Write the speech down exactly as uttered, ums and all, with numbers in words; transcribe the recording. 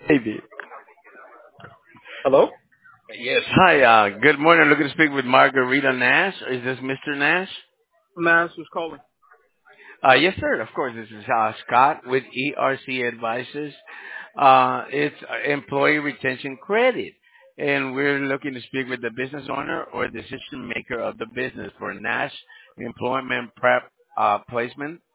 Maybe. Hello? Yes. Hi. Uh, good morning. I'm looking to speak with Margarita Nash. Is this Mister Nash? Mass was calling. Uh, yes, sir. Of course. This is uh, Scott with E R C Advisors. Uh, it's uh, employee retention credit, and we're looking to speak with the business owner or decision maker of the business for Nash Employment Prep uh, Placement.